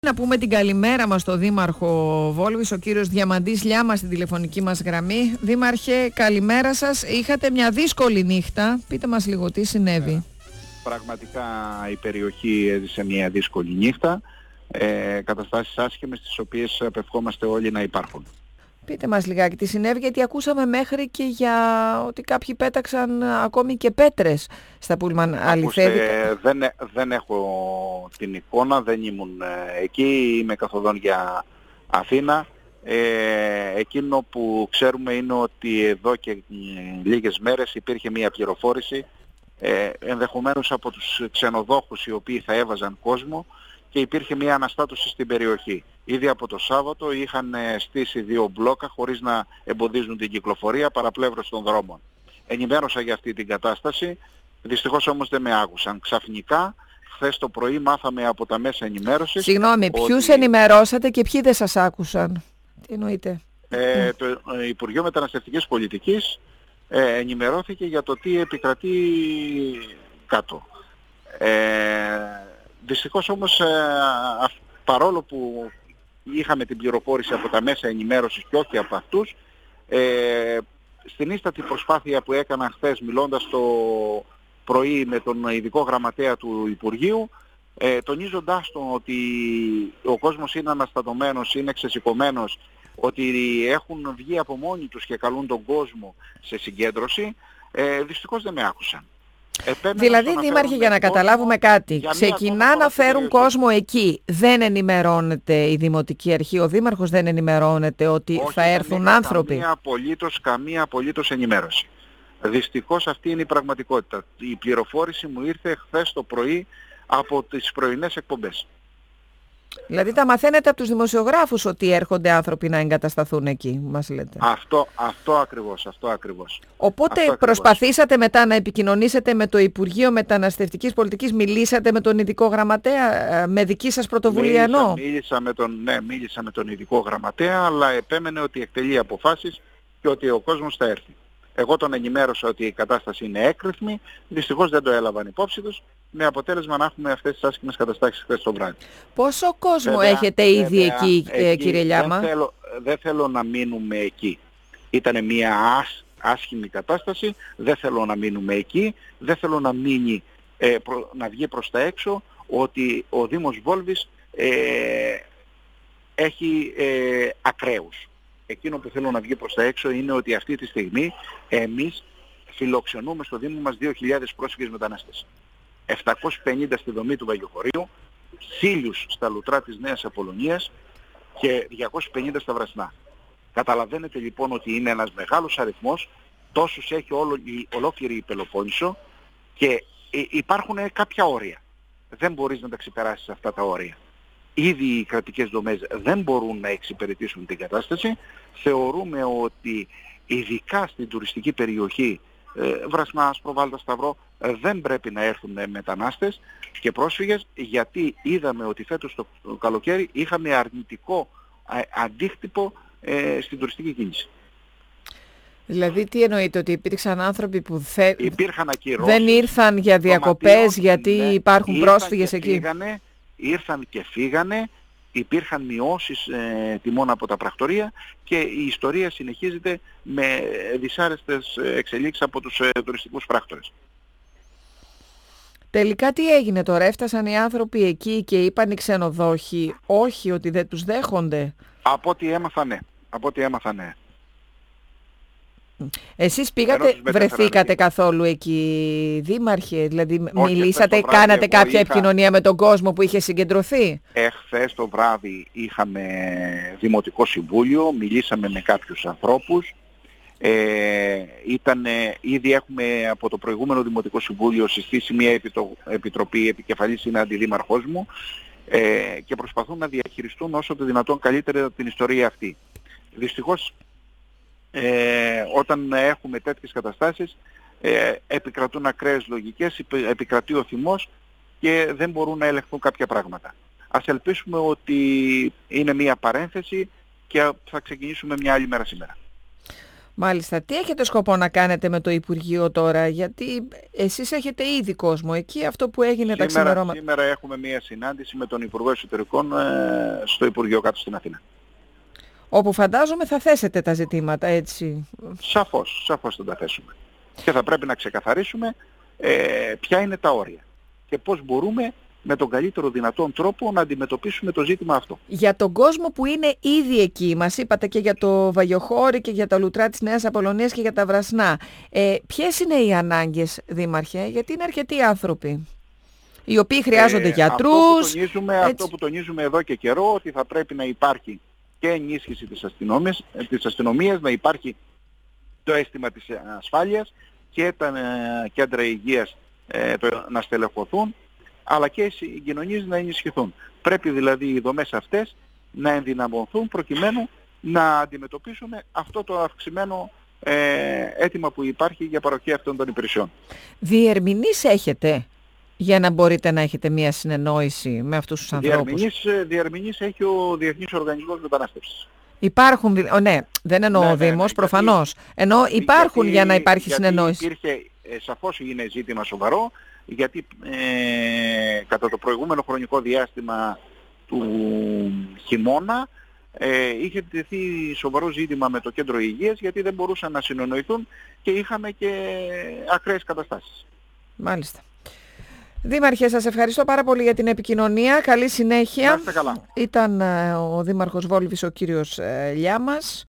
Να πούμε την καλημέρα μας στον Δήμαρχο Βόλβης, ο κύριος Διαμαντής Λιάμα στην τηλεφωνική μας γραμμή. Δήμαρχε, καλημέρα σας. Είχατε μια δύσκολη νύχτα. Πείτε μας λίγο τι συνέβη. Πραγματικά η περιοχή έζησε μια δύσκολη νύχτα. Καταστάσεις άσχημες τις οποίες απευχόμαστε όλοι να υπάρχουν. Πείτε μας λιγάκι τι συνέβη, γιατί ακούσαμε μέχρι και για ότι κάποιοι πέταξαν ακόμη και πέτρες στα πούλμαν. Αληθεύει? Δεν έχω την εικόνα, δεν ήμουν εκεί, είμαι καθοδόν για Αθήνα. Εκείνο που ξέρουμε είναι ότι εδώ και λίγες μέρες υπήρχε μια πληροφόρηση, ενδεχομένως από τους ξενοδόχους οι οποίοι θα έβαζαν κόσμο, και υπήρχε μια αναστάτωση στην περιοχή. Ήδη από το Σάββατο είχαν στήσει 2 μπλόκα χωρίς να εμποδίζουν την κυκλοφορία παραπλεύρως των δρόμων. Ενημέρωσα για αυτή την κατάσταση, δυστυχώς όμως δεν με άκουσαν. Ξαφνικά, χθες το πρωί μάθαμε από τα μέσα ενημέρωσης... Συγγνώμη, ποιους ενημερώσατε και ποιοι δεν σας άκουσαν? Τι εννοείτε? Το Υπουργείο Μεταναστευτικής Πολιτικής ενημερώθηκε για το τι επικρατεί κάτω. Δυστυχώς όμως, παρόλο που είχαμε την πληροφόρηση από τα μέσα ενημέρωσης και όχι από αυτούς, στην ίστατη προσπάθεια που έκανα χθες μιλώντας το πρωί με τον ειδικό γραμματέα του Υπουργείου, τονίζοντάς τον ότι ο κόσμος είναι αναστατωμένος, είναι ξεσηκωμένος, ότι έχουν βγει από μόνοι τους και καλούν τον κόσμο σε συγκέντρωση, δυστυχώς δεν με άκουσαν. Δηλαδή, Δήμαρχε, για να καταλάβουμε κάτι, ξεκινά να φέρουν κόσμο εκεί. Δεν ενημερώνεται η Δημοτική Αρχή, ο Δήμαρχος δεν ενημερώνεται ότι όχι, θα έρθουν άνθρωποι? Καμία απολύτως ενημέρωση. Δυστυχώς αυτή είναι η πραγματικότητα. Η πληροφόρηση μου ήρθε χθες το πρωί από τις πρωινές εκπομπές. Δηλαδή τα μαθαίνετε από τους δημοσιογράφους ότι έρχονται άνθρωποι να εγκατασταθούν εκεί, μας λέτε? Αυτό ακριβώς. Οπότε προσπαθήσατε μετά να επικοινωνήσετε με το Υπουργείο Μεταναστευτικής Πολιτικής, μιλήσατε με τον ειδικό γραμματέα, με δική σας πρωτοβουλία? Μίλησα με τον ειδικό γραμματέα, αλλά επέμενε ότι εκτελεί αποφάσεις και ότι ο κόσμος θα έρθει. Εγώ τον ενημέρωσα ότι η κατάσταση είναι έκρηθμη, δυστυχώς δεν το έλαβαν υπόψη τους, με αποτέλεσμα να έχουμε αυτές τις άσχημες καταστάσεις χθες το βράδυ. Πόσο κόσμο έχετε ήδη εκεί, κύριε Λιάμα? Δεν θέλω να μείνουμε εκεί. Ήταν μια άσχημη κατάσταση, δεν θέλω να μείνουμε εκεί, δεν θέλω να βγει προς τα έξω ότι ο Δήμος Βόλβης έχει ακραίους. Εκείνο που θέλω να βγει προς τα έξω είναι ότι αυτή τη στιγμή εμείς φιλοξενούμε στο Δήμο μας 2.000 πρόσφυγες μετανάστες. 750 στη δομή του Βαγιοχωρίου, 1.000 στα Λουτρά της Νέας Απολωνίας και 250 στα Βρασνά. Καταλαβαίνετε λοιπόν ότι είναι ένας μεγάλος αριθμός, τόσους έχει ολόκληρη η Πελοπόννησο, και υπάρχουν κάποια όρια. Δεν μπορείς να τα ξεπεράσεις αυτά τα όρια. Ήδη οι κρατικές δομές δεν μπορούν να εξυπηρετήσουν την κατάσταση. Θεωρούμε ότι ειδικά στην τουριστική περιοχή Βρασμά, Άσπρο, Σταυρό, δεν πρέπει να έρθουν μετανάστες και πρόσφυγες, γιατί είδαμε ότι φέτος το καλοκαίρι είχαμε αρνητικό αντίκτυπο στην τουριστική κίνηση. Δηλαδή τι εννοείτε, ότι υπήρξαν άνθρωποι που δεν ήρθαν για διακοπές γιατί υπάρχουν πρόσφυγες εκεί? Ήρθαν και φύγανε, υπήρχαν μειώσεις τιμών από τα πρακτορεία και η ιστορία συνεχίζεται με δυσάρεστες εξελίξεις από τους τουριστικούς πράκτορες. Τελικά τι έγινε τώρα? Έφτασαν οι άνθρωποι εκεί και είπαν οι ξενοδόχοι όχι, ότι δεν τους δέχονται? Από ό,τι έμαθα, ναι. Εσείς πήγατε, βρεθήκατε καθόλου εκεί, Δήμαρχε? Δηλαδή μιλήσατε, κάνατε κάποια επικοινωνία με τον κόσμο που είχε συγκεντρωθεί? Χθες το βράδυ είχαμε Δημοτικό Συμβούλιο, μιλήσαμε με κάποιους ανθρώπους. Ήδη έχουμε από το προηγούμενο Δημοτικό Συμβούλιο συστήσει μια επιτροπή, επικεφαλής είναι αντιδήμαρχός μου, και προσπαθούν να διαχειριστούν όσο το δυνατόν καλύτερα την ιστορία αυτή. Δυστυχώς όταν έχουμε τέτοιες καταστάσεις επικρατούν ακραίες λογικές, επικρατεί ο θυμός και δεν μπορούν να ελεγχθούν κάποια πράγματα. Ας ελπίσουμε ότι είναι μια παρένθεση και θα ξεκινήσουμε μια άλλη μέρα σήμερα. Μάλιστα. Τι έχετε σκοπό να κάνετε με το Υπουργείο τώρα, γιατί εσείς έχετε ήδη κόσμο εκεί, αυτό που έγινε τα ξημερώματα. Σήμερα έχουμε μία συνάντηση με τον Υπουργό Εσωτερικών στο Υπουργείο κάτω στην Αθήνα. Όπου φαντάζομαι θα θέσετε τα ζητήματα, έτσι. Σαφώς θα τα θέσουμε. Και θα πρέπει να ξεκαθαρίσουμε ποια είναι τα όρια και πώς μπορούμε με τον καλύτερο δυνατόν τρόπο να αντιμετωπίσουμε το ζήτημα αυτό. Για τον κόσμο που είναι ήδη εκεί, μας είπατε και για το Βαγιοχώρι και για τα λουτρά της Νέας Απολλωνίας και για τα Βρασνά. Ποιες είναι οι ανάγκες, Δήμαρχε, γιατί είναι αρκετοί άνθρωποι οι οποίοι χρειάζονται γιατρούς. Αυτό που τονίζουμε εδώ και καιρό, ότι θα πρέπει να υπάρχει και ενίσχυση της αστυνομίας, να υπάρχει το αίσθημα της ασφάλειας και τα κέντρα υγείας να στελεχωθούν, αλλά και οι συγκοινωνίες να ενισχυθούν. Πρέπει δηλαδή οι δομές αυτές να ενδυναμωθούν προκειμένου να αντιμετωπίσουμε αυτό το αυξημένο αίτημα που υπάρχει για παροχή αυτών των υπηρεσιών. Διερμηνείς έχετε για να μπορείτε να έχετε μία συνεννόηση με αυτούς τους ανθρώπους? Διερμηνείς έχει ο Διεθνής Οργανισμός Μετανάστευσης. Υπάρχουν, ναι, δεν εννοώ ο Δήμος, προφανώς. Ενώ υπάρχουν για να υπάρχει συνεννόηση. Σαφώς είναι ζήτημα σοβαρό, γιατί κατά το προηγούμενο χρονικό διάστημα του χειμώνα είχε τεθεί σοβαρό ζήτημα με το κέντρο υγείας, γιατί δεν μπορούσαν να συνεννοηθούν και είχαμε και ακραίες καταστάσεις. Μάλιστα. Δήμαρχε, σας ευχαριστώ πάρα πολύ για την επικοινωνία. Καλή συνέχεια. Να είστε καλά. Ήταν ο Δήμαρχος Βόλβης, ο κύριος Λιάμας.